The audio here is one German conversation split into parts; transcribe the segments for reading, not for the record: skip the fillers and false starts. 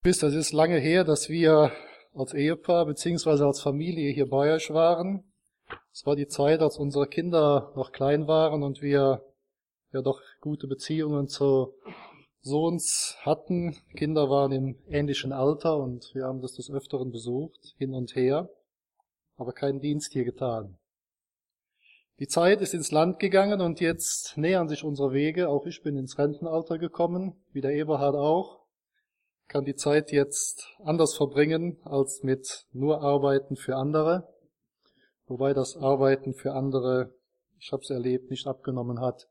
Das ist lange her, dass wir als Ehepaar bzw. als Familie hier bei euch waren. Es war die Zeit, als unsere Kinder noch klein waren und wir ja doch gute Beziehungen zu Sohns hatten. Die Kinder waren im ähnlichen Alter und wir haben das des Öfteren besucht, hin und her, aber keinen Dienst hier getan. Die Zeit ist ins Land gegangen und jetzt nähern sich unsere Wege. Auch ich bin ins Rentenalter gekommen, wie der Eberhard auch. Kann die Zeit jetzt anders verbringen als mit nur Arbeiten für andere, wobei das Arbeiten für andere, ich habe es erlebt, nicht abgenommen hat.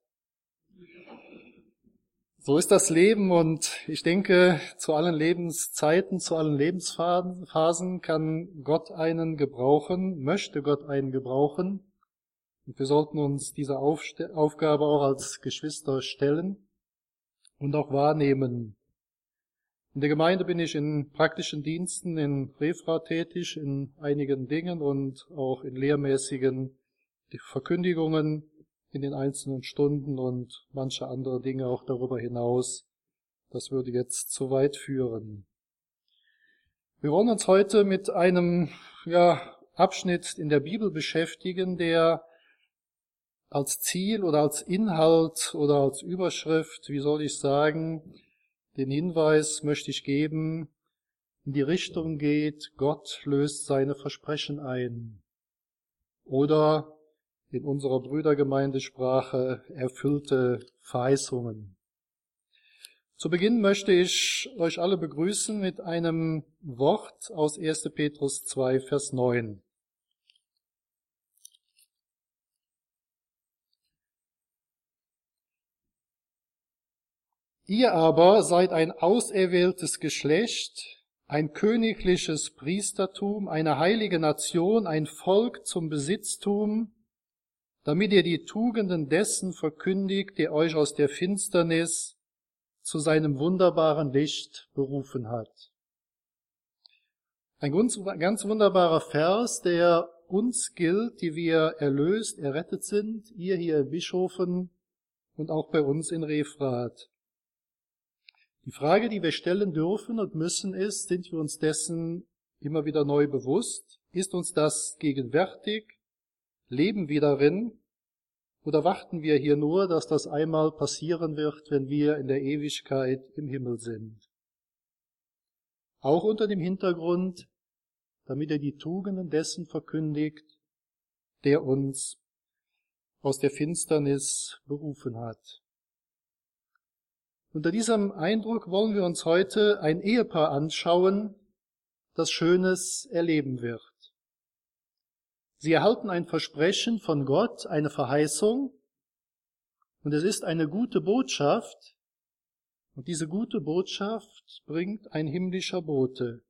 So ist das Leben und ich denke, zu allen Lebenszeiten, zu allen Lebensphasen kann Gott einen gebrauchen, möchte Gott einen gebrauchen. Und wir sollten uns dieser Aufgabe auch als Geschwister stellen und auch wahrnehmen. In der Gemeinde bin ich in praktischen Diensten in Refra tätig, in einigen Dingen und auch in lehrmäßigen Verkündigungen in den einzelnen Stunden und manche andere Dinge auch darüber hinaus. Das würde jetzt zu weit führen. Wir wollen uns heute mit einem Abschnitt in der Bibel beschäftigen, der als Ziel oder als Inhalt oder als Überschrift, wie soll ich sagen, den Hinweis möchte ich geben, in die Richtung geht, Gott löst seine Versprechen ein. Oder in unserer Brüdergemeindesprache erfüllte Verheißungen. Zu Beginn möchte ich euch alle begrüßen mit einem Wort aus 1. Petrus 2, Vers 9. Ihr aber seid ein auserwähltes Geschlecht, ein königliches Priestertum, eine heilige Nation, ein Volk zum Besitztum, damit ihr die Tugenden dessen verkündigt, der euch aus der Finsternis zu seinem wunderbaren Licht berufen hat. Ein ganz wunderbarer Vers, der uns gilt, die wir erlöst, errettet sind, ihr hier in Bischofen und auch bei uns in Refrath. Die Frage, die wir stellen dürfen und müssen, ist, sind wir uns dessen immer wieder neu bewusst? Ist uns das gegenwärtig? Leben wir darin? Oder warten wir hier nur, dass das einmal passieren wird, wenn wir in der Ewigkeit im Himmel sind? Auch unter dem Hintergrund, damit er die Tugenden dessen verkündigt, der uns aus der Finsternis berufen hat. Unter diesem Eindruck wollen wir uns heute ein Ehepaar anschauen, das Schönes erleben wird. Sie erhalten ein Versprechen von Gott, eine Verheißung, und es ist eine gute Botschaft, und diese gute Botschaft bringt ein himmlischer Bote.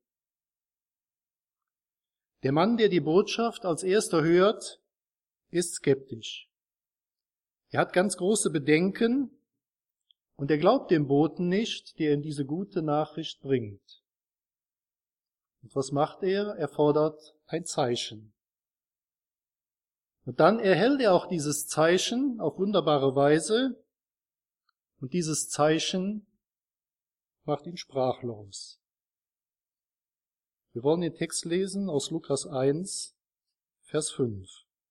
Der Mann, der die Botschaft als erster hört, ist skeptisch. Er hat ganz große Bedenken, und er glaubt dem Boten nicht, der ihm diese gute Nachricht bringt. Und was macht er? Er fordert ein Zeichen. Und dann erhält er auch dieses Zeichen auf wunderbare Weise. Und dieses Zeichen macht ihn sprachlos. Wir wollen den Text lesen aus Lukas 1, Vers 5.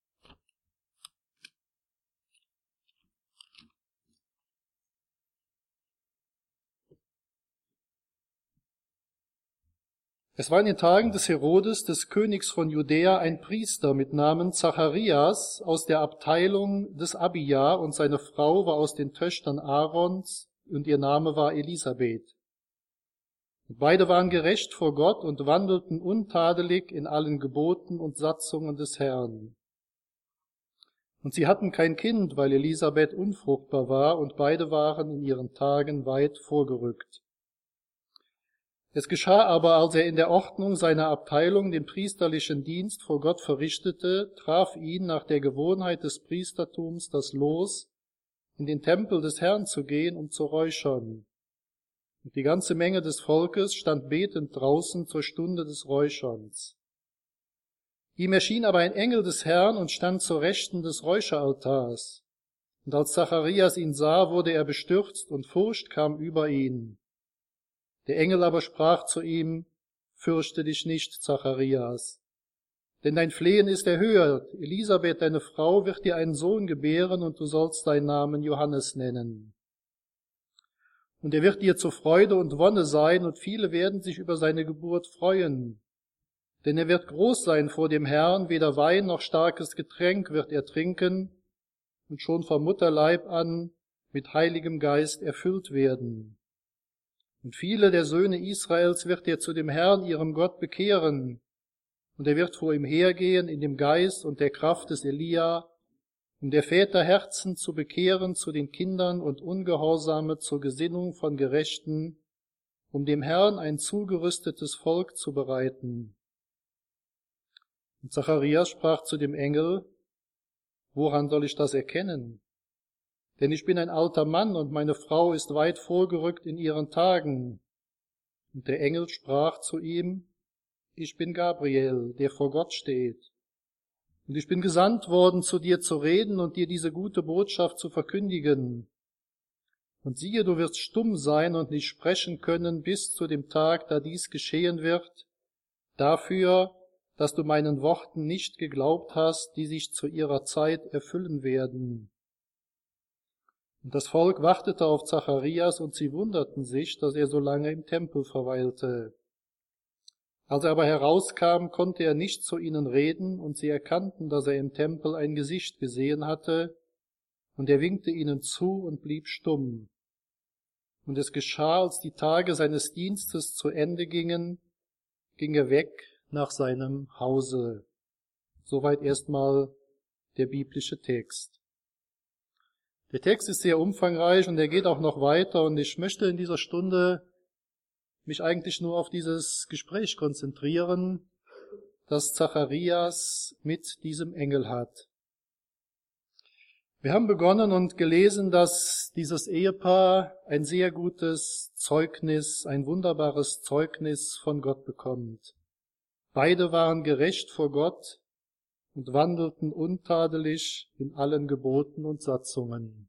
Es war in den Tagen des Herodes, des Königs von Judäa, ein Priester mit Namen Zacharias aus der Abteilung des Abia, und seine Frau war aus den Töchtern Aarons, und ihr Name war Elisabeth. Und beide waren gerecht vor Gott und wandelten untadelig in allen Geboten und Satzungen des Herrn. Und sie hatten kein Kind, weil Elisabeth unfruchtbar war, und beide waren in ihren Tagen weit vorgerückt. Es geschah aber, als er in der Ordnung seiner Abteilung den priesterlichen Dienst vor Gott verrichtete, traf ihn nach der Gewohnheit des Priestertums das Los, in den Tempel des Herrn zu gehen, um zu räuchern. Und die ganze Menge des Volkes stand betend draußen zur Stunde des Räucherns. Ihm erschien aber ein Engel des Herrn und stand zur Rechten des Räucheraltars. Und als Zacharias ihn sah, wurde er bestürzt, und Furcht kam über ihn. Der Engel aber sprach zu ihm: Fürchte dich nicht, Zacharias, denn dein Flehen ist erhört. Elisabeth, deine Frau, wird dir einen Sohn gebären, und du sollst seinen Namen Johannes nennen. Und er wird dir zur Freude und Wonne sein, und viele werden sich über seine Geburt freuen. Denn er wird groß sein vor dem Herrn, weder Wein noch starkes Getränk wird er trinken, und schon vom Mutterleib an mit Heiligem Geist erfüllt werden. Und viele der Söhne Israels wird er zu dem Herrn, ihrem Gott, bekehren, und er wird vor ihm hergehen in dem Geist und der Kraft des Elia, um der Väter Herzen zu bekehren zu den Kindern und Ungehorsame zur Gesinnung von Gerechten, um dem Herrn ein zugerüstetes Volk zu bereiten. Und Zacharias sprach zu dem Engel: Woran soll ich das erkennen? Denn ich bin ein alter Mann und meine Frau ist weit vorgerückt in ihren Tagen. Und der Engel sprach zu ihm: Ich bin Gabriel, der vor Gott steht. Und ich bin gesandt worden, zu dir zu reden und dir diese gute Botschaft zu verkündigen. Und siehe, du wirst stumm sein und nicht sprechen können bis zu dem Tag, da dies geschehen wird, dafür, dass du meinen Worten nicht geglaubt hast, die sich zu ihrer Zeit erfüllen werden. Und das Volk wartete auf Zacharias, und sie wunderten sich, dass er so lange im Tempel verweilte. Als er aber herauskam, konnte er nicht zu ihnen reden, und sie erkannten, dass er im Tempel ein Gesicht gesehen hatte, und er winkte ihnen zu und blieb stumm. Und es geschah, als die Tage seines Dienstes zu Ende gingen, ging er weg nach seinem Hause. Soweit erstmal der biblische Text. Der Text ist sehr umfangreich und er geht auch noch weiter, und ich möchte in dieser Stunde mich eigentlich nur auf dieses Gespräch konzentrieren, das Zacharias mit diesem Engel hat. Wir haben begonnen und gelesen, dass dieses Ehepaar ein sehr gutes Zeugnis, ein wunderbares Zeugnis von Gott bekommt. Beide waren gerecht vor Gott und wandelten untadelig in allen Geboten und Satzungen.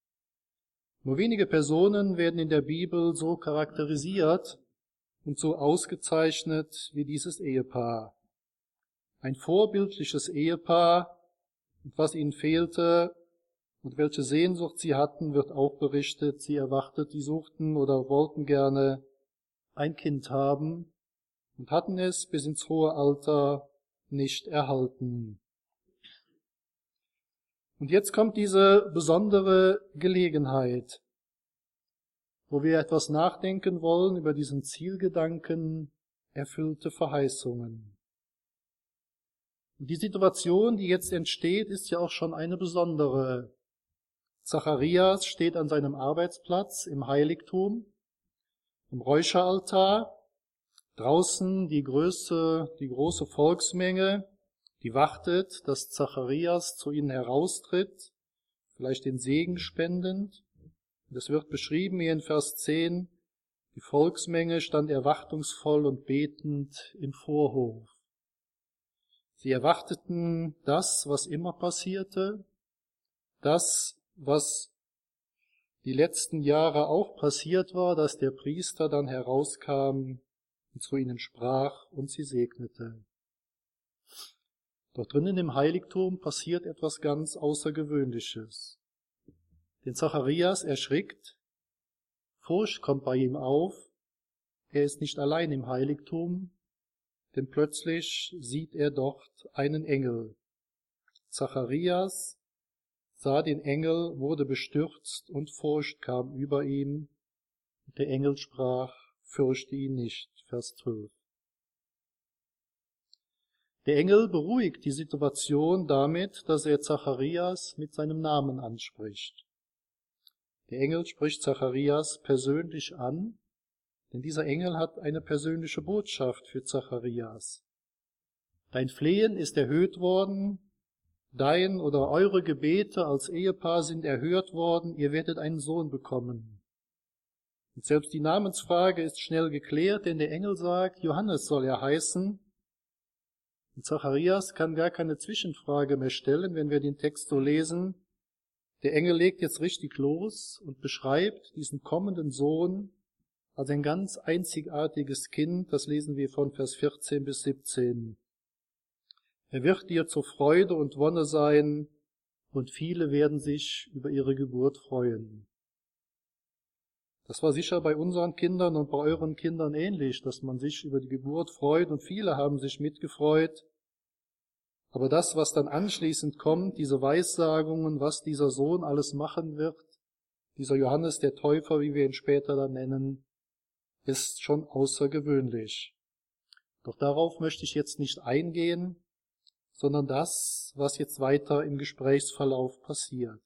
Nur wenige Personen werden in der Bibel so charakterisiert und so ausgezeichnet wie dieses Ehepaar. Ein vorbildliches Ehepaar, und was ihnen fehlte und welche Sehnsucht sie hatten, wird auch berichtet. Sie suchten oder wollten gerne ein Kind haben und hatten es bis ins hohe Alter nicht erhalten. Und jetzt kommt diese besondere Gelegenheit, wo wir etwas nachdenken wollen über diesen Zielgedanken, erfüllte Verheißungen. Und die Situation, die jetzt entsteht, ist ja auch schon eine besondere. Zacharias steht an seinem Arbeitsplatz im Heiligtum, im Räucheraltar. Draußen die große Volksmenge, die wartet, dass Zacharias zu ihnen heraustritt, vielleicht den Segen spendend. Es wird beschrieben hier in Vers 10, die Volksmenge stand erwartungsvoll und betend im Vorhof. Sie erwarteten das, was immer passierte, das, was die letzten Jahre auch passiert war, dass der Priester dann herauskam und zu ihnen sprach und sie segnete. Dort drinnen im Heiligtum passiert etwas ganz Außergewöhnliches. Denn Zacharias erschrickt, Furcht kommt bei ihm auf, er ist nicht allein im Heiligtum, denn plötzlich sieht er dort einen Engel. Zacharias sah den Engel, wurde bestürzt und Furcht kam über ihn. Der Engel sprach: Fürchte ihn nicht. Vers 12. Der Engel beruhigt die Situation damit, dass er Zacharias mit seinem Namen anspricht. Der Engel spricht Zacharias persönlich an, denn dieser Engel hat eine persönliche Botschaft für Zacharias. Dein Flehen ist erhöht worden, dein oder eure Gebete als Ehepaar sind erhört worden, ihr werdet einen Sohn bekommen. Und selbst die Namensfrage ist schnell geklärt, denn der Engel sagt, Johannes soll er heißen. Und Zacharias kann gar keine Zwischenfrage mehr stellen, wenn wir den Text so lesen. Der Engel legt jetzt richtig los und beschreibt diesen kommenden Sohn als ein ganz einzigartiges Kind. Das lesen wir von Vers 14 bis 17. Er wird dir zur Freude und Wonne sein, und viele werden sich über ihre Geburt freuen. Das war sicher bei unseren Kindern und bei euren Kindern ähnlich, dass man sich über die Geburt freut, und viele haben sich mitgefreut. Aber das, was dann anschließend kommt, diese Weissagungen, was dieser Sohn alles machen wird, dieser Johannes der Täufer, wie wir ihn später dann nennen, ist schon außergewöhnlich. Doch darauf möchte ich jetzt nicht eingehen, sondern das, was jetzt weiter im Gesprächsverlauf passiert.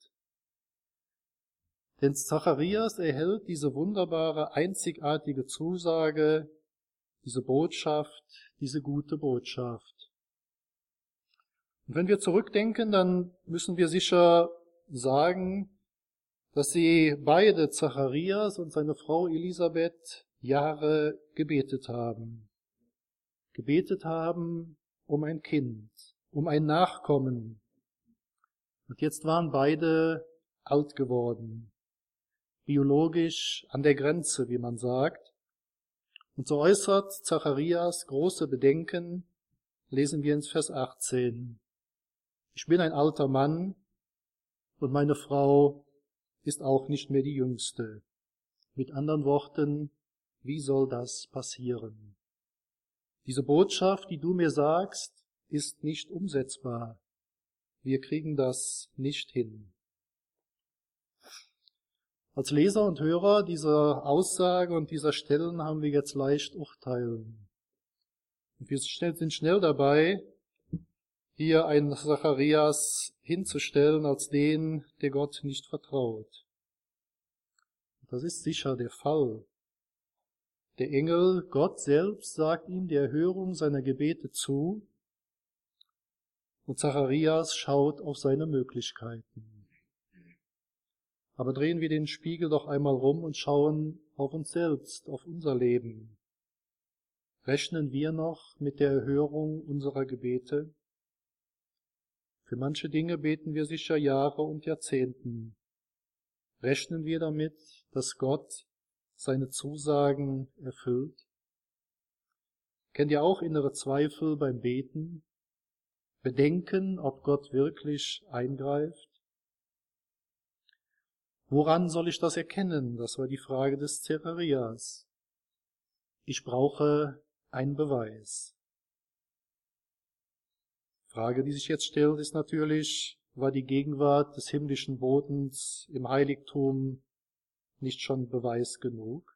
Denn Zacharias erhält diese wunderbare, einzigartige Zusage, diese Botschaft, diese gute Botschaft. Und wenn wir zurückdenken, dann müssen wir sicher sagen, dass sie beide, Zacharias und seine Frau Elisabeth, Jahre gebetet haben. Gebetet haben um ein Kind, um ein Nachkommen. Und jetzt waren beide alt geworden, biologisch an der Grenze, wie man sagt. Und so äußert Zacharias große Bedenken, lesen wir in Vers 18. Ich bin ein alter Mann und meine Frau ist auch nicht mehr die Jüngste. Mit anderen Worten, wie soll das passieren? Diese Botschaft, die du mir sagst, ist nicht umsetzbar. Wir kriegen das nicht hin. Als Leser und Hörer dieser Aussage und dieser Stellen haben wir jetzt leicht urteilen. Und wir sind schnell dabei, hier einen Zacharias hinzustellen als den, der Gott nicht vertraut. Das ist sicher der Fall. Der Engel, Gott selbst, sagt ihm die Erhörung seiner Gebete zu, und Zacharias schaut auf seine Möglichkeiten. Aber drehen wir den Spiegel doch einmal rum und schauen auf uns selbst, auf unser Leben. Rechnen wir noch mit der Erhörung unserer Gebete? Für manche Dinge beten wir sicher Jahre und Jahrzehnten. Rechnen wir damit, dass Gott seine Zusagen erfüllt? Kennt ihr auch innere Zweifel beim Beten? Bedenken, ob Gott wirklich eingreift? Woran soll ich das erkennen? Das war die Frage des Zacharias. Ich brauche einen Beweis. Die Frage, die sich jetzt stellt, ist natürlich, war die Gegenwart des himmlischen Botens im Heiligtum nicht schon Beweis genug?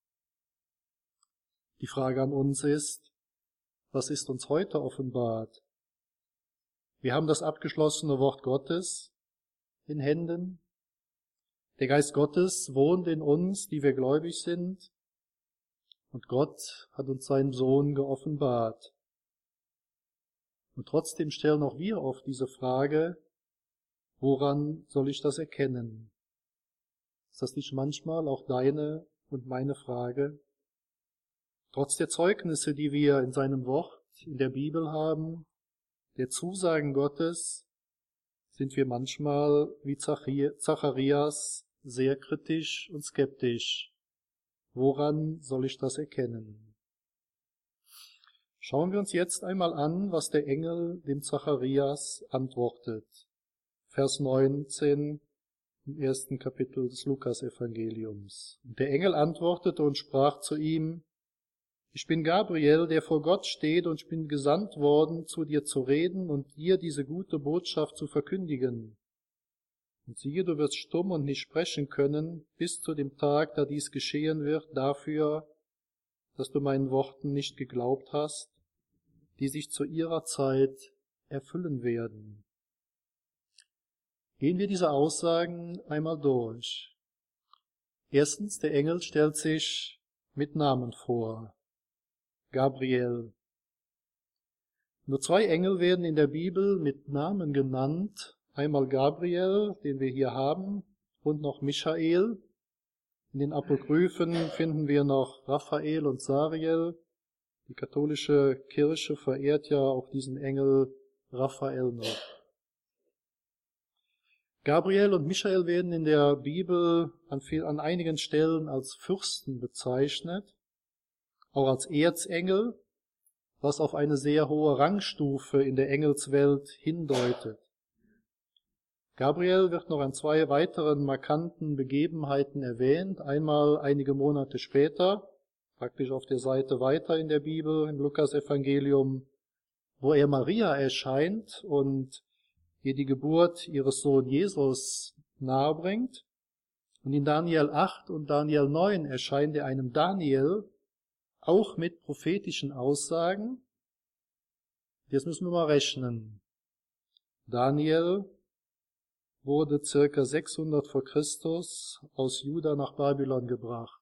Die Frage an uns ist, was ist uns heute offenbart? Wir haben das abgeschlossene Wort Gottes in Händen. Der Geist Gottes wohnt in uns, die wir gläubig sind. Und Gott hat uns seinen Sohn geoffenbart. Und trotzdem stellen auch wir oft diese Frage, woran soll ich das erkennen? Ist das nicht manchmal auch deine und meine Frage? Trotz der Zeugnisse, die wir in seinem Wort, in der Bibel haben, der Zusagen Gottes, sind wir manchmal wie Zacharias sehr kritisch und skeptisch. Woran soll ich das erkennen? Schauen wir uns jetzt einmal an, was der Engel dem Zacharias antwortet. Vers 19 im 1. Kapitel des Lukas-Evangeliums. Und der Engel antwortete und sprach zu ihm, ich bin Gabriel, der vor Gott steht, und ich bin gesandt worden, zu dir zu reden und dir diese gute Botschaft zu verkündigen. Und siehe, du wirst stumm und nicht sprechen können, bis zu dem Tag, da dies geschehen wird, dafür, dass du meinen Worten nicht geglaubt hast, die sich zu ihrer Zeit erfüllen werden. Gehen wir diese Aussagen einmal durch. Erstens, der Engel stellt sich mit Namen vor. Gabriel. Nur 2 Engel werden in der Bibel mit Namen genannt. Einmal Gabriel, den wir hier haben, und noch Michael. In den Apokryphen finden wir noch Raphael und Sariel. Die katholische Kirche verehrt ja auch diesen Engel Raphael noch. Gabriel und Michael werden in der Bibel an einigen Stellen als Fürsten bezeichnet, auch als Erzengel, was auf eine sehr hohe Rangstufe in der Engelswelt hindeutet. Gabriel wird noch an zwei weiteren markanten Begebenheiten erwähnt. Einmal einige Monate später, praktisch auf der Seite weiter in der Bibel, im Lukasevangelium, wo er Maria erscheint und ihr die Geburt ihres Sohnes Jesus nahebringt. Und in Daniel 8 und Daniel 9 erscheint er einem Daniel auch mit prophetischen Aussagen. Jetzt müssen wir mal rechnen. Daniel wurde circa 600 vor Christus aus Juda nach Babylon gebracht.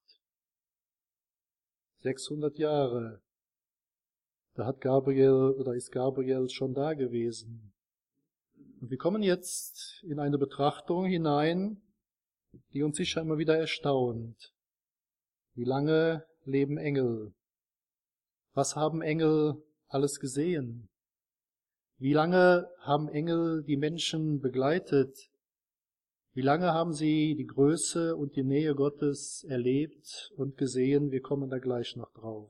600 Jahre. Da ist Gabriel schon da gewesen. Und wir kommen jetzt in eine Betrachtung hinein, die uns sicher immer wieder erstaunt. Wie lange leben Engel? Was haben Engel alles gesehen? Wie lange haben Engel die Menschen begleitet? Wie lange haben sie die Größe und die Nähe Gottes erlebt und gesehen? Wir kommen da gleich noch drauf.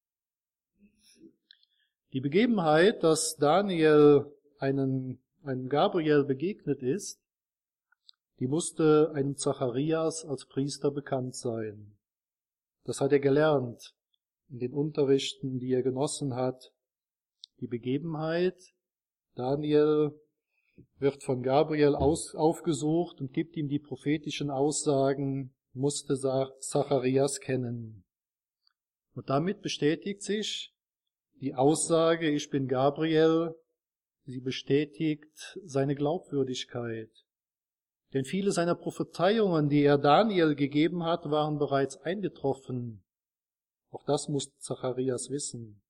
Die Begebenheit, dass Daniel einem Gabriel begegnet ist, die musste einem Zacharias als Priester bekannt sein. Das hat er gelernt in den Unterrichten, die er genossen hat. Die Begebenheit, Daniel wird von Gabriel aufgesucht und gibt ihm die prophetischen Aussagen, musste Zacharias kennen. Und damit bestätigt sich die Aussage, ich bin Gabriel, sie bestätigt seine Glaubwürdigkeit. Denn viele seiner Prophezeiungen, die er Daniel gegeben hat, waren bereits eingetroffen. Auch das musste Zacharias wissen.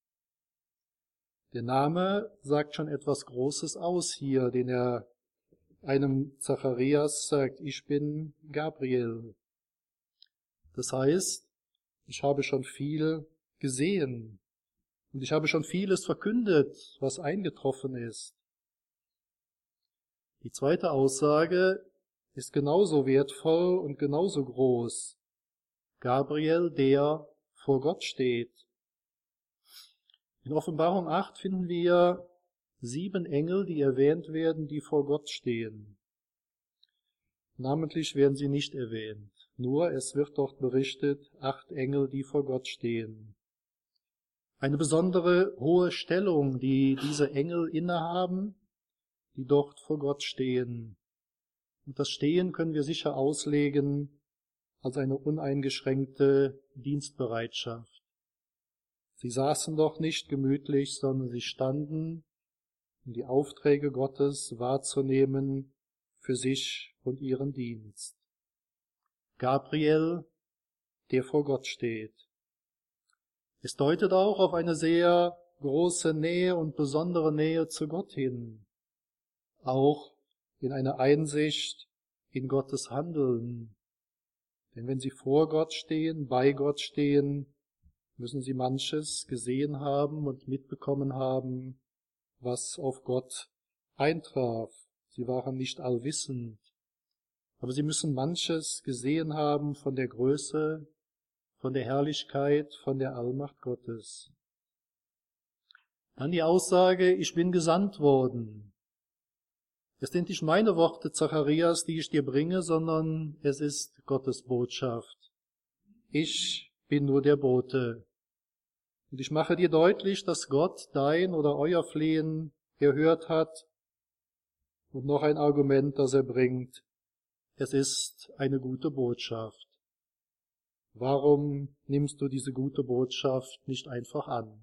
Der Name sagt schon etwas Großes aus hier, den er einem Zacharias sagt, ich bin Gabriel. Das heißt, ich habe schon viel gesehen und ich habe schon vieles verkündet, was eingetroffen ist. Die zweite Aussage ist genauso wertvoll und genauso groß. Gabriel, der vor Gott steht. In Offenbarung 8 finden wir 7 Engel, die erwähnt werden, die vor Gott stehen. Namentlich werden sie nicht erwähnt, nur es wird dort berichtet, 8 Engel, die vor Gott stehen. Eine besondere hohe Stellung, die diese Engel innehaben, die dort vor Gott stehen. Und das Stehen können wir sicher auslegen als eine uneingeschränkte Dienstbereitschaft. Sie saßen doch nicht gemütlich, sondern sie standen, um die Aufträge Gottes wahrzunehmen für sich und ihren Dienst. Gabriel, der vor Gott steht. Es deutet auch auf eine sehr große Nähe und besondere Nähe zu Gott hin, auch in eine Einsicht in Gottes Handeln. Denn wenn sie vor Gott stehen, bei Gott stehen, müssen sie manches gesehen haben und mitbekommen haben, was auf Gott eintraf. Sie waren nicht allwissend, aber sie müssen manches gesehen haben von der Größe, von der Herrlichkeit, von der Allmacht Gottes. Dann die Aussage, ich bin gesandt worden. Es sind nicht meine Worte, Zacharias, die ich dir bringe, sondern es ist Gottes Botschaft. Ich bin nur der Bote. Und ich mache dir deutlich, dass Gott dein oder euer Flehen erhört hat. Und noch ein Argument, das er bringt. Es ist eine gute Botschaft. Warum nimmst du diese gute Botschaft nicht einfach an?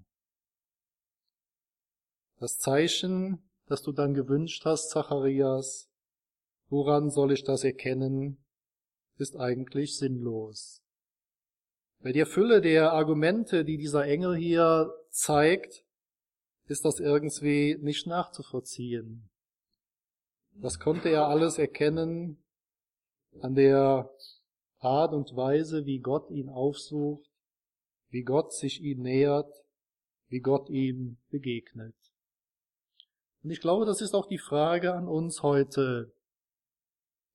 Das Zeichen, das du dann gewünscht hast, Zacharias, woran soll ich das erkennen, ist eigentlich sinnlos. Bei der Fülle der Argumente, die dieser Engel hier zeigt, ist das irgendwie nicht nachzuvollziehen. Das konnte er alles erkennen an der Art und Weise, wie Gott ihn aufsucht, wie Gott sich ihm nähert, wie Gott ihm begegnet. Und ich glaube, das ist auch die Frage an uns heute.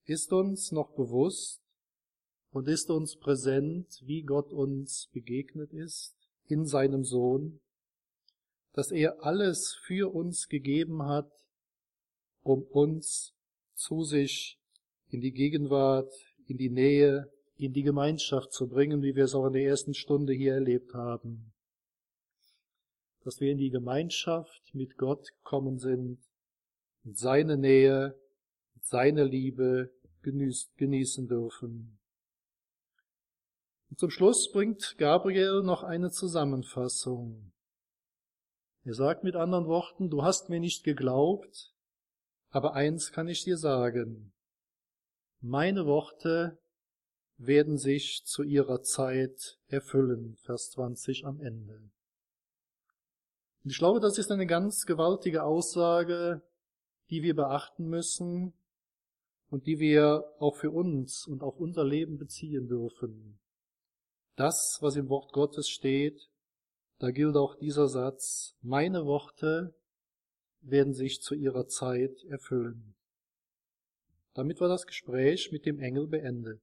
ist uns noch bewusst und ist uns präsent, wie Gott uns begegnet ist in seinem Sohn, dass er alles für uns gegeben hat, um uns zu sich in die Gegenwart, in die Nähe, in die Gemeinschaft zu bringen, wie wir es auch in der ersten Stunde hier erlebt haben. Dass wir in die Gemeinschaft mit Gott gekommen sind, und seine Nähe, seine Liebe genießen dürfen. Und zum Schluss bringt Gabriel noch eine Zusammenfassung. Er sagt mit anderen Worten, du hast mir nicht geglaubt, aber eins kann ich dir sagen, meine Worte werden sich zu ihrer Zeit erfüllen. Vers 20 am Ende. Und ich glaube, das ist eine ganz gewaltige Aussage, die wir beachten müssen und die wir auch für uns und auf unser Leben beziehen dürfen. Das, was im Wort Gottes steht, da gilt auch dieser Satz, meine Worte werden sich zu ihrer Zeit erfüllen. Damit war das Gespräch mit dem Engel beendet.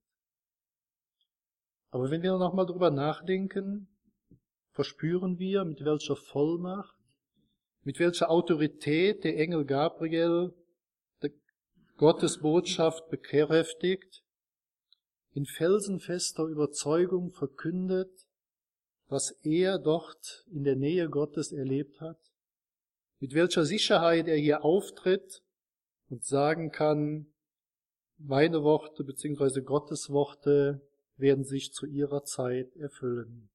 Aber wenn wir nochmal drüber nachdenken, verspüren wir, mit welcher Vollmacht, mit welcher Autorität der Engel Gabriel Gottes Botschaft bekräftigt, in felsenfester Überzeugung verkündet, was er dort in der Nähe Gottes erlebt hat, mit welcher Sicherheit er hier auftritt und sagen kann, meine Worte bzw. Gottes Worte werden sich zu ihrer Zeit erfüllen.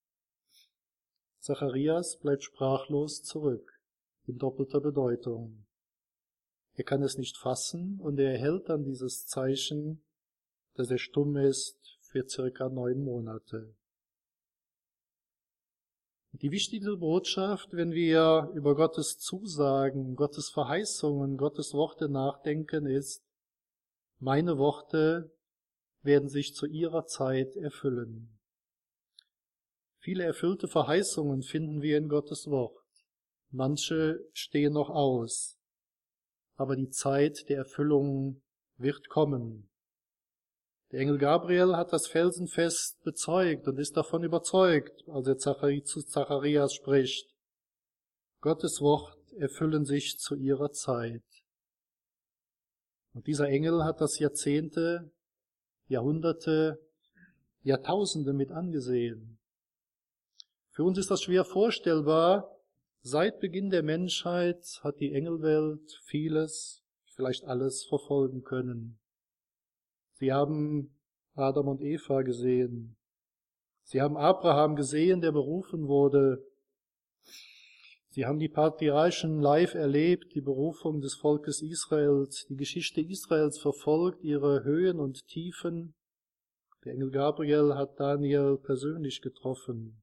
Zacharias bleibt sprachlos zurück, in doppelter Bedeutung. Er kann es nicht fassen und er erhält dann dieses Zeichen, dass er stumm ist für circa 9 Monate. Die wichtigste Botschaft, wenn wir über Gottes Zusagen, Gottes Verheißungen, Gottes Worte nachdenken, ist, meine Worte werden sich zu ihrer Zeit erfüllen. Viele erfüllte Verheißungen finden wir in Gottes Wort. Manche stehen noch aus, aber die Zeit der Erfüllung wird kommen. Der Engel Gabriel hat das felsenfest bezeugt und ist davon überzeugt, als er zu Zacharias spricht. Gottes Wort erfüllen sich zu ihrer Zeit. Und dieser Engel hat das Jahrzehnte, Jahrhunderte, Jahrtausende mit angesehen. Für uns ist das schwer vorstellbar. Seit Beginn der Menschheit hat die Engelwelt vieles, vielleicht alles verfolgen können. Sie haben Adam und Eva gesehen. Sie haben Abraham gesehen, der berufen wurde. Sie haben die Patriarchen live erlebt, die Berufung des Volkes Israels, die Geschichte Israels verfolgt, ihre Höhen und Tiefen. Der Engel Gabriel hat Daniel persönlich getroffen.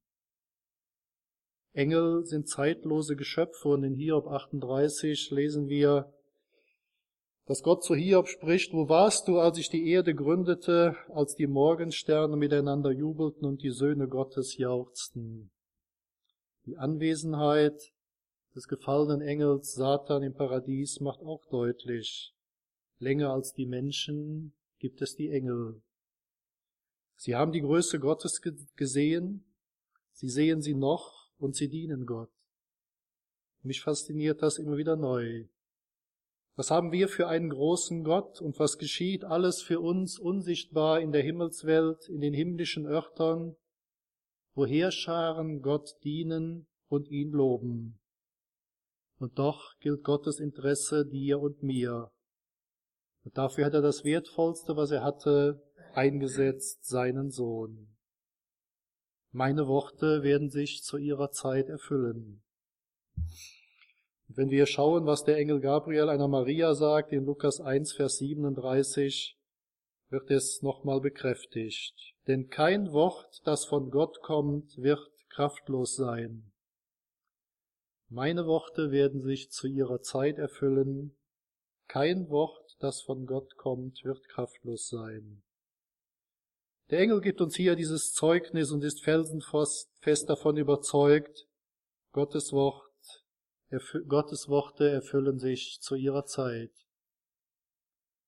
Engel sind zeitlose Geschöpfe und in Hiob 38 lesen wir, dass Gott zu Hiob spricht, wo warst du, als ich die Erde gründete, als die Morgensterne miteinander jubelten und die Söhne Gottes jauchzten? Die Anwesenheit des gefallenen Engels Satan im Paradies macht auch deutlich, länger als die Menschen gibt es die Engel. Sie haben die Größe Gottes gesehen, sie sehen sie noch und sie dienen Gott. Mich fasziniert das immer wieder neu. Was haben wir für einen großen Gott und was geschieht alles für uns unsichtbar in der Himmelswelt, in den himmlischen Örtern, wo Heerscharen Gott dienen und ihn loben. Und doch gilt Gottes Interesse dir und mir. Und dafür hat er das Wertvollste, was er hatte, eingesetzt, seinen Sohn. Meine Worte werden sich zu ihrer Zeit erfüllen. Und wenn wir schauen, was der Engel Gabriel einer Maria sagt, in Lukas 1, Vers 37, wird es nochmal bekräftigt. Denn kein Wort, das von Gott kommt, wird kraftlos sein. Meine Worte werden sich zu ihrer Zeit erfüllen. Kein Wort, das von Gott kommt, wird kraftlos sein. Der Engel gibt uns hier dieses Zeugnis und ist felsenfest davon überzeugt, Gottes Worte erfüllen sich zu ihrer Zeit.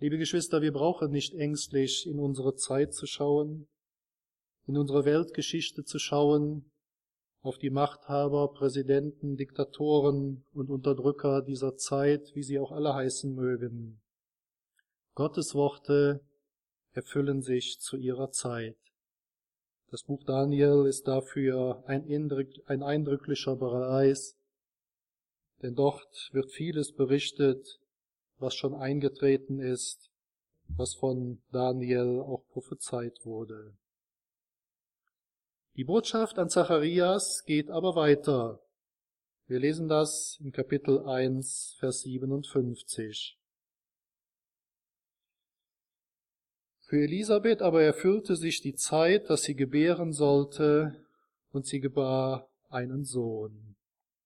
Liebe Geschwister, wir brauchen nicht ängstlich in unsere Zeit zu schauen, in unsere Weltgeschichte zu schauen, auf die Machthaber, Präsidenten, Diktatoren und Unterdrücker dieser Zeit, wie sie auch alle heißen mögen. Gottes Worte erfüllen sich zu ihrer Zeit. Das Buch Daniel ist dafür ein eindrücklicher Beweis, denn dort wird vieles berichtet, was schon eingetreten ist, was von Daniel auch prophezeit wurde. Die Botschaft an Zacharias geht aber weiter. Wir lesen das in Kapitel 1, Vers 57. Für Elisabeth aber erfüllte sich die Zeit, dass sie gebären sollte, und sie gebar einen Sohn.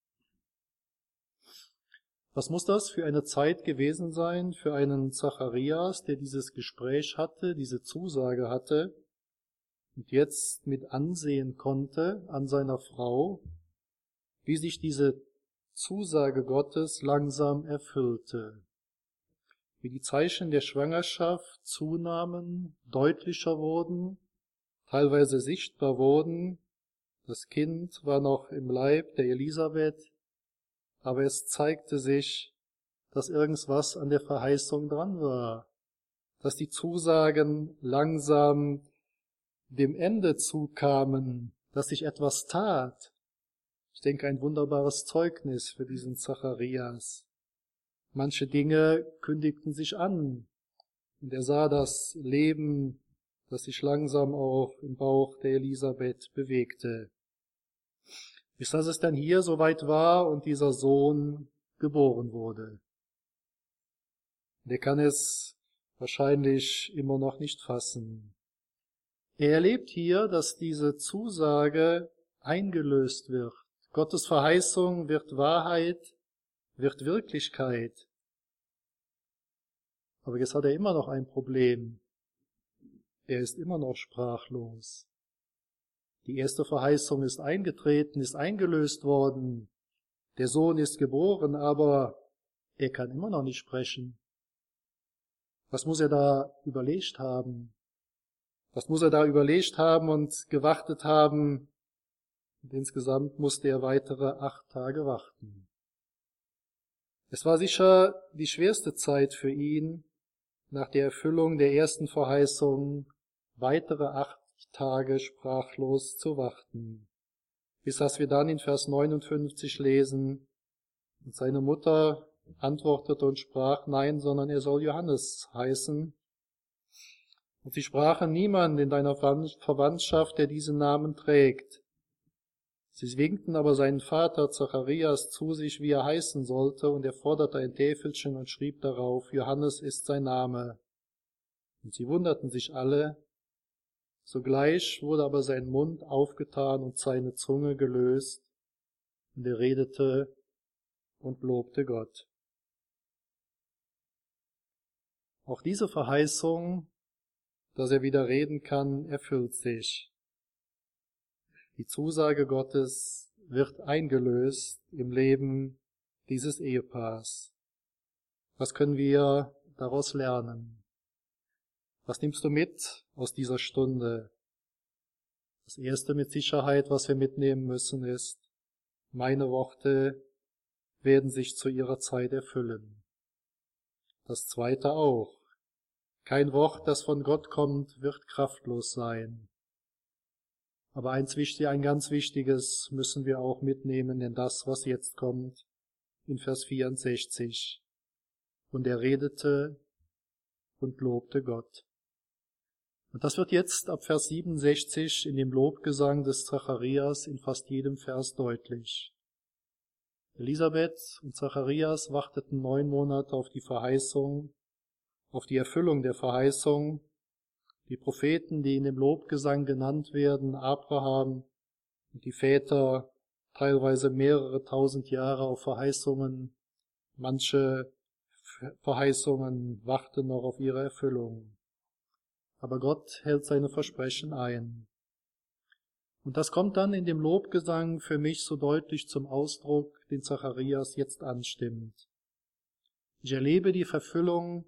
Was muss das für eine Zeit gewesen sein für einen Zacharias, der dieses Gespräch hatte, diese Zusage hatte und jetzt mit ansehen konnte an seiner Frau, wie sich diese Zusage Gottes langsam erfüllte, wie die Zeichen der Schwangerschaft zunahmen, deutlicher wurden, teilweise sichtbar wurden. Das Kind war noch im Leib der Elisabeth, aber es zeigte sich, dass irgendwas an der Verheißung dran war, dass die Zusagen langsam dem Ende zukamen, dass sich etwas tat. Ich denke, ein wunderbares Zeugnis für diesen Zacharias. Manche Dinge kündigten sich an, und er sah das Leben, das sich langsam auch im Bauch der Elisabeth bewegte. Bis dass es dann hier soweit war und dieser Sohn geboren wurde. Der kann es wahrscheinlich immer noch nicht fassen. Er erlebt hier, dass diese Zusage eingelöst wird. Gottes Verheißung wird Wahrheit, wird Wirklichkeit. Aber jetzt hat er immer noch ein Problem. Er ist immer noch sprachlos. Die erste Verheißung ist eingetreten, ist eingelöst worden. Der Sohn ist geboren, aber er kann immer noch nicht sprechen. Was muss er da überlegt haben? Was muss er da überlegt haben und gewartet haben? Und insgesamt musste er weitere 8 Tage warten. Es war sicher die schwerste Zeit für ihn, nach der Erfüllung der ersten Verheißung weitere 8 Tage sprachlos zu warten. Bis dass wir dann in Vers 59 lesen, und seine Mutter antwortete und sprach, nein, sondern er soll Johannes heißen. Und sie sprachen, niemand in deiner Verwandtschaft, der diesen Namen trägt. Sie winkten aber seinen Vater Zacharias zu sich, wie er heißen sollte, und er forderte ein Täfelchen und schrieb darauf, Johannes ist sein Name. Und sie wunderten sich alle. Sogleich wurde aber sein Mund aufgetan und seine Zunge gelöst, und er redete und lobte Gott. Auch diese Verheißung, dass er wieder reden kann, erfüllt sich. Die Zusage Gottes wird eingelöst im Leben dieses Ehepaars. Was können wir daraus lernen? Was nimmst du mit aus dieser Stunde? Das erste mit Sicherheit, was wir mitnehmen müssen, ist, meine Worte werden sich zu ihrer Zeit erfüllen. Das zweite auch. Kein Wort, das von Gott kommt, wird kraftlos sein. Aber ein ganz wichtiges müssen wir auch mitnehmen, denn das, was jetzt kommt, in Vers 64. Und er redete und lobte Gott. Und das wird jetzt ab Vers 67 in dem Lobgesang des Zacharias in fast jedem Vers deutlich. Elisabeth und Zacharias warteten 9 Monate auf die Verheißung, auf die Erfüllung der Verheißung. Die Propheten, die in dem Lobgesang genannt werden, Abraham und die Väter, teilweise mehrere 1000 Jahre auf Verheißungen. Manche Verheißungen warten noch auf ihre Erfüllung. Aber Gott hält seine Versprechen ein. Und das kommt dann in dem Lobgesang für mich so deutlich zum Ausdruck, den Zacharias jetzt anstimmt. Ich erlebe die Verfüllung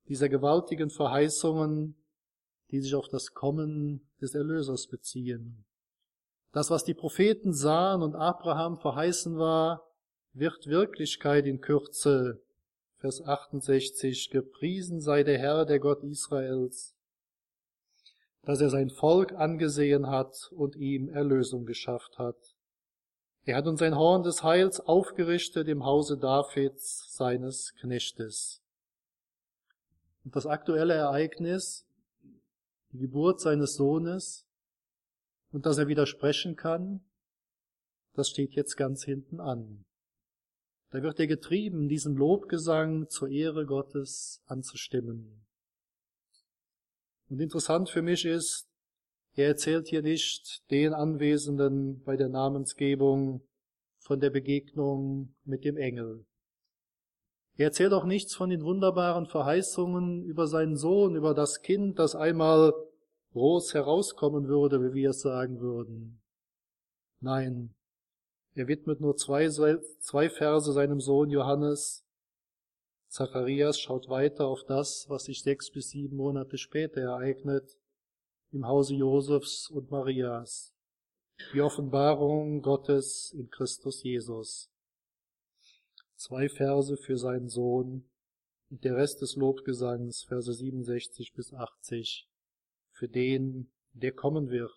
dieser gewaltigen Verheißungen, die sich auf das Kommen des Erlösers beziehen. Das, was die Propheten sahen und Abraham verheißen war, wird Wirklichkeit in Kürze. Vers 68, gepriesen sei der Herr, der Gott Israels, dass er sein Volk angesehen hat und ihm Erlösung geschafft hat. Er hat uns ein Horn des Heils aufgerichtet im Hause Davids, seines Knechtes. Und das aktuelle Ereignis, die Geburt seines Sohnes und dass er widersprechen kann, das steht jetzt ganz hinten an. Da wird er getrieben, diesen Lobgesang zur Ehre Gottes anzustimmen. Und interessant für mich ist, er erzählt hier nicht den Anwesenden bei der Namensgebung von der Begegnung mit dem Engel. Er erzählt auch nichts von den wunderbaren Verheißungen über seinen Sohn, über das Kind, das einmal groß herauskommen würde, wie wir es sagen würden. Nein, er widmet nur zwei Verse seinem Sohn Johannes. Zacharias schaut weiter auf das, was sich 6 bis 7 Monate später ereignet, im Hause Josefs und Marias. Die Offenbarung Gottes in Christus Jesus. 2 Verse für seinen Sohn und der Rest des Lobgesangs, Verse 67 bis 80, für den, der kommen wird.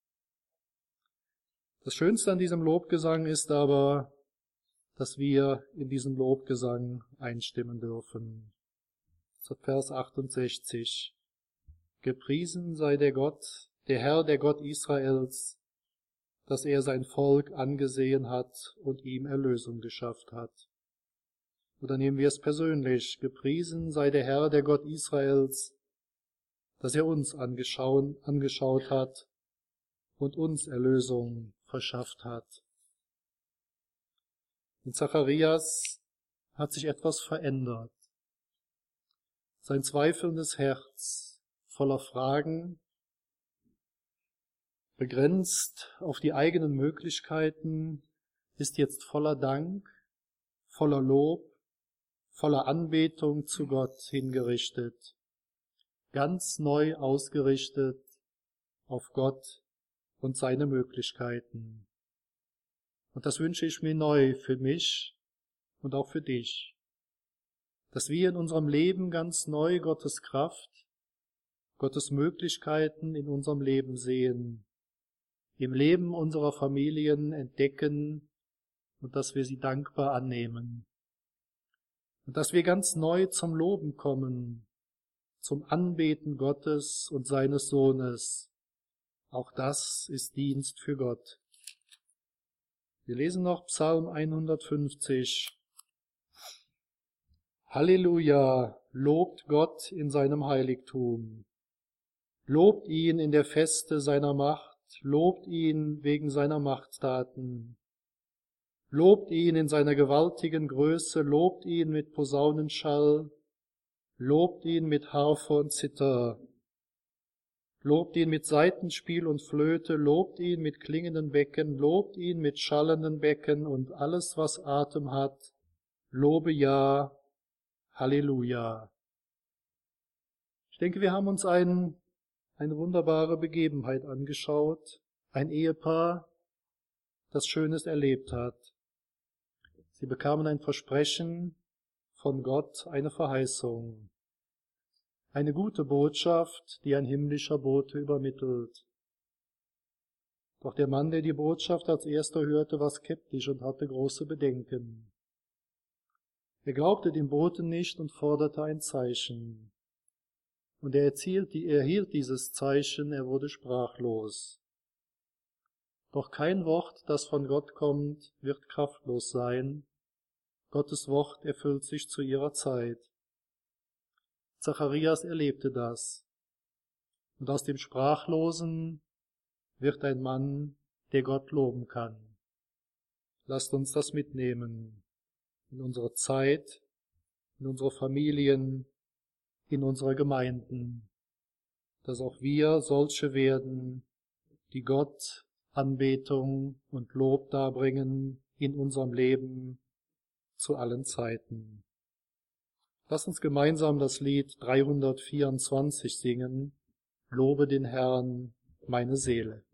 Das Schönste an diesem Lobgesang ist aber, dass wir in diesem Lobgesang einstimmen dürfen. Vers 68. Gepriesen sei der Gott, der Herr, der Gott Israels, dass er sein Volk angesehen hat und ihm Erlösung geschafft hat. Oder nehmen wir es persönlich. Gepriesen sei der Herr, der Gott Israels, dass er uns angeschaut hat und uns Erlösung verschafft hat. In Zacharias hat sich etwas verändert. Sein zweifelndes Herz, voller Fragen, begrenzt auf die eigenen Möglichkeiten, ist jetzt voller Dank, voller Lob, voller Anbetung zu Gott hingerichtet, ganz neu ausgerichtet auf Gott und seine Möglichkeiten. Und das wünsche ich mir neu für mich und auch für dich, dass wir in unserem Leben ganz neu Gottes Kraft, Gottes Möglichkeiten in unserem Leben sehen, im Leben unserer Familien entdecken und dass wir sie dankbar annehmen. Und dass wir ganz neu zum Loben kommen, zum Anbeten Gottes und seines Sohnes. Auch das ist Dienst für Gott. Wir lesen noch Psalm 150. Halleluja, lobt Gott in seinem Heiligtum. Lobt ihn in der Feste seiner Macht, lobt ihn wegen seiner Machttaten. Lobt ihn in seiner gewaltigen Größe, lobt ihn mit Posaunenschall, lobt ihn mit Harfe und Zither. Lobt ihn mit Saitenspiel und Flöte, lobt ihn mit klingenden Becken, lobt ihn mit schallenden Becken und alles, was Atem hat, lobe ja, Halleluja. Ich denke, wir haben uns eine wunderbare Begebenheit angeschaut, ein Ehepaar, das Schönes erlebt hat. Sie bekamen ein Versprechen von Gott, eine Verheißung. Eine gute Botschaft, die ein himmlischer Bote übermittelt. Doch der Mann, der die Botschaft als erster hörte, war skeptisch und hatte große Bedenken. Er glaubte dem Boten nicht und forderte ein Zeichen. Und er erhielt dieses Zeichen, er wurde sprachlos. Doch kein Wort, das von Gott kommt, wird kraftlos sein. Gottes Wort erfüllt sich zu ihrer Zeit. Zacharias erlebte das. Und aus dem Sprachlosen wird ein Mann, der Gott loben kann. Lasst uns das mitnehmen in unsere Zeit, in unsere Familien, in unsere Gemeinden, dass auch wir solche werden, die Gott Anbetung und Lob darbringen in unserem Leben zu allen Zeiten. Lass uns gemeinsam das Lied 324 singen. Lobe den Herrn, meine Seele.